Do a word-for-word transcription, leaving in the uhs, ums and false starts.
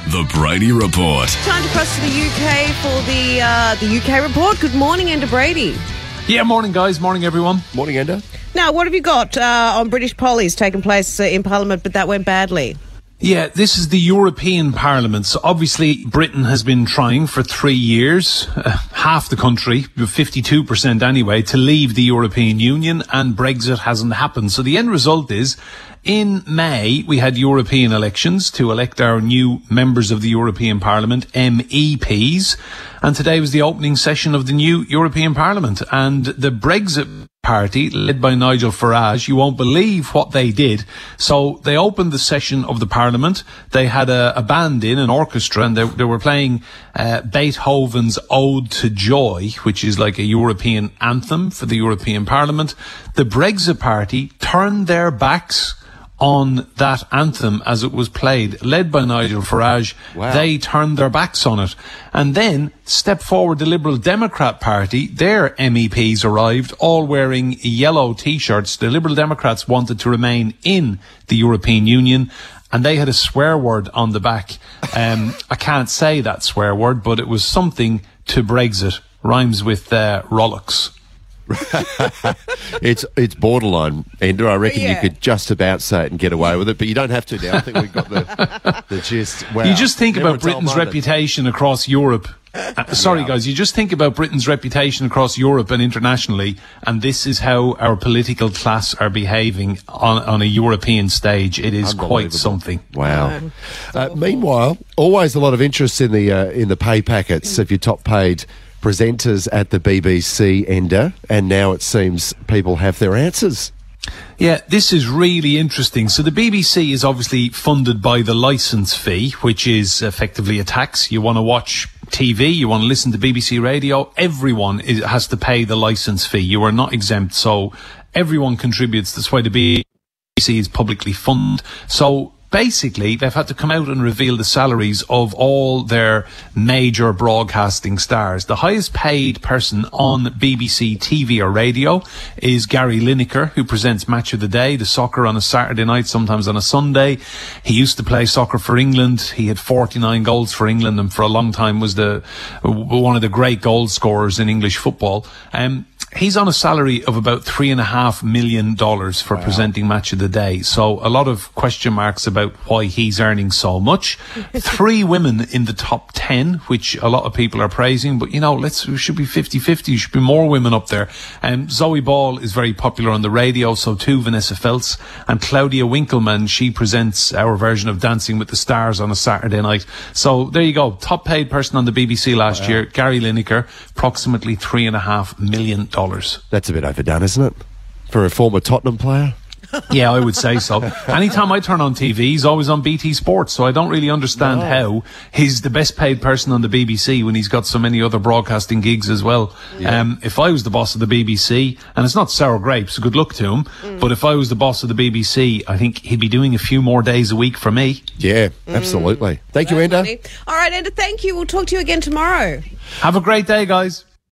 The Brady Report. Time to cross to the U K for the uh, the U K report. Good morning, Enda Brady. Yeah, morning, guys. Morning, everyone. Morning, Enda. Now, what have you got uh, on British pollies taking place uh, in Parliament, but that went badly? Yeah, this is the European Parliament. So obviously Britain has been trying for three years, uh, half the country, fifty-two percent anyway, to leave the European Union, and Brexit hasn't happened. So the end result is, in May, we had European elections to elect our new members of the European Parliament, M E Ps, and today was the opening session of the new European Parliament. And the Brexit Party, led by Nigel Farage, you won't believe what they did. So they opened the session of the Parliament. They had a, a band in, an orchestra, and they, they were playing uh, Beethoven's Ode to Joy, which is like a European anthem for the European Parliament. The Brexit Party turned their backs on that anthem as it was played, led by Nigel Farage. Wow. They turned their backs on it. And then stepped forward the Liberal Democrat Party. Their M E Ps arrived, all wearing yellow T-shirts. The Liberal Democrats wanted to remain in the European Union, and they had a swear word on the back. Um, I can't say that swear word, but it was something to Brexit. Rhymes with uh, Rolex. it's it's borderline, Enda. I reckon Yeah. you could just about say it and get away with it, but you don't have to now. I think we've got the, the gist. Wow. You just think Never about a dull Britain's moment. reputation across Europe. Uh, sorry, Yeah. guys. You just think about Britain's reputation across Europe and internationally, and this is how our political class are behaving on, on a European stage. It is quite Unbelievable. something. Wow. Uh, meanwhile, always a lot of interest in the uh, in the pay packets of your top paid presenters at the B B C, Enda, and now it seems people have their answers. Yeah, this is really interesting. So the B B C is obviously funded by the licence fee, which is effectively a tax. You want to watch T V, you want to listen to B B C radio, everyone is, has to pay the licence fee. You are not exempt, so everyone contributes. That's why the B B C is publicly funded. So basically, they've had to come out and reveal the salaries of all their major broadcasting stars. The highest paid person on B B C T V or radio is Gary Lineker, who presents Match of the Day, the soccer on a Saturday night, sometimes on a Sunday. He used to play soccer for England. He had forty-nine goals for England, and for a long time was the one of the great goal scorers in English football. Um, He's on a salary of about three and a half million dollars for wow. presenting Match of the Day. So a lot of question marks about why he's earning so much. Three women in the top ten, which a lot of people are praising, but you know, let's, it should be fifty-fifty. There should be more women up there. Um, Zoe Ball is very popular on the radio, so too Vanessa Feltz, and Claudia Winkleman, she presents our version of Dancing with the Stars on a Saturday night. So there you go. Top paid person on the B B C last wow. year, Gary Lineker, approximately three and a half million dollars. That's a bit overdone, isn't it? For a former Tottenham player? Yeah, I would say so. Anytime I turn on T V, he's always on B T Sports, so I don't really understand no. how he's the best paid person on the B B C when he's got so many other broadcasting gigs as well. Yeah. Um, if I was the boss of the B B C, and it's not sour grapes, good luck to him, mm. but if I was the boss of the B B C, I think he'd be doing a few more days a week for me. Yeah, absolutely. Mm. Thank you, Enda. All right, Enda, thank you. We'll talk to you again tomorrow. Have a great day, guys.